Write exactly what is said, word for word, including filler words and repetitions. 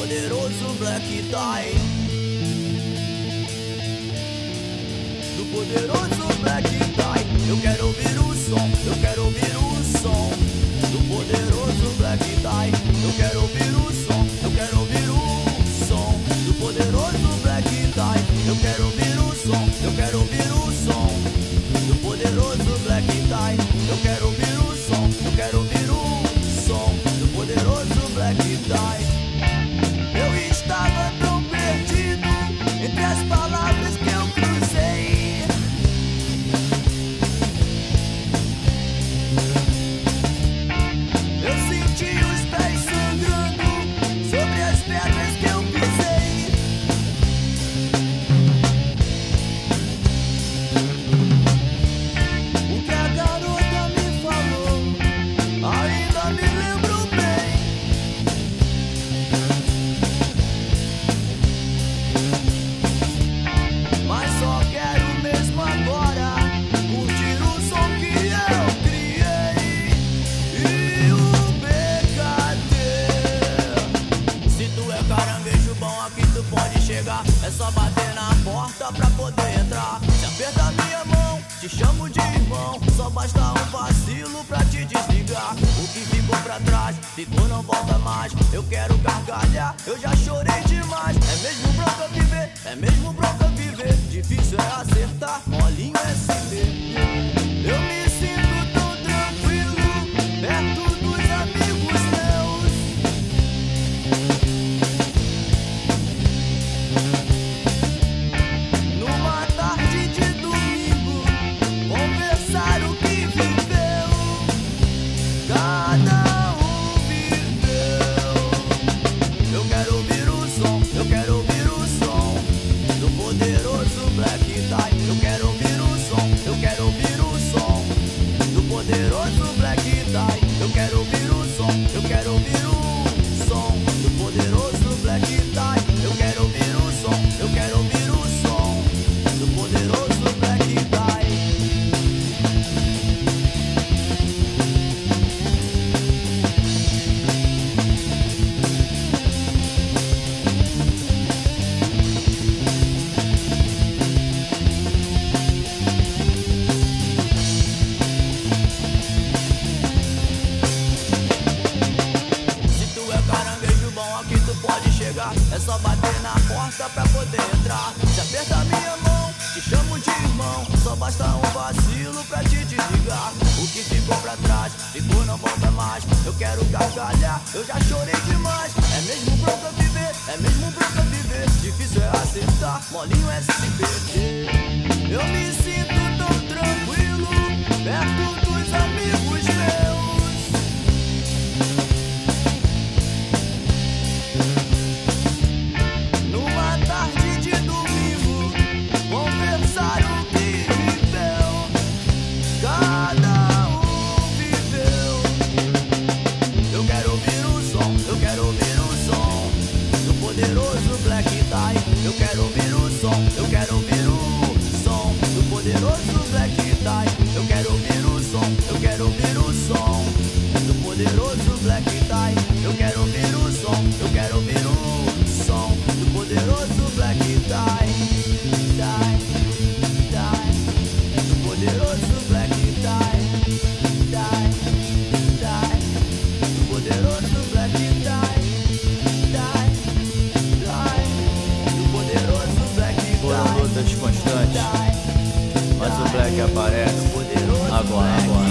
poderoso Black Tie, do poderoso Black Tie. Eu quero ouvir o som, eu quero ouvir o som do poderoso Black Tie. Eu quero ouvir o som, eu quero ouvir o som do poderoso Black Tie. Eu quero ouvir o som, eu quero ouvir o som do poderoso Black Tie. Eu quero ouvir o som, eu quero ouvir o som do poderoso Black Tie. Eu estava tão perdido entre as palavras que eu cruzei. Eu senti os pés sangrando sobre as pedras que eu pisei. O que a garota me falou ainda me lembro bem. Mas só quero mesmo agora curtir o som que eu criei e o B K T. Se tu é caranguejo bom, aqui tu pode chegar. É só bater na porta pra poder entrar. Se aperta minha mão, te chamo de irmão. Só basta um vacilo pra te desligar. O que ficou pra trás, ficou, não volta mais. Eu quero gargalhar, eu já chorei demais. É mesmo bronca viver, é mesmo bronca viver. Difícil é acertar, molinho é se perder. Eu me sinto tão tranquilo perto dos amigos meus. Numa tarde de domingo, conversar o que viveu. Cada um viveu. Eu quero ouvir o som, eu quero ouvir o som do poderoso Black Tie. Eu quero ouvir o som, eu quero ouvir o som do poderoso Black Tie. Eu quero ouvir o som, eu quero ouvir o som do poderoso Black Tie. Eu quero ouvir o som, eu quero ouvir o som do poderoso Black Tie. Se tu é caranguejo bom, aqui tu pode chegar. É só bater na porta pra poder entrar. Se aperta minha mão, te chamo de irmão. Só basta um vacilo pra te desligar. O que ficou pra trás, ficou, não volta mais. Eu quero gargalhar, eu já chorei demais. É mesmo bronca viver, é mesmo bronca viver. Difícil é acertar, molinho é se perder. Eu me sinto tão tranquilo perto dos amigos meus. Numa tarde de domingo, conversar o que viveu. Cada um viveu. Eu quero ouvir o som, eu quero ouvir o som do poderoso Black Tie. Eu quero ouvir o som, eu quero ouvir o som do poderoso Black Tie. Eu quero ouvir o som, eu quero ouvir o som do poderoso Black Tie. Eu quero ouvir o som, eu quero ouvir o som do poderoso Black Tie. Die, die, do poderoso Black Tie. Die, die, do poderoso Black Tie. Die, die, do poderoso Black Tie. Foram lutas constantes, mas o Black aparece agora, agora.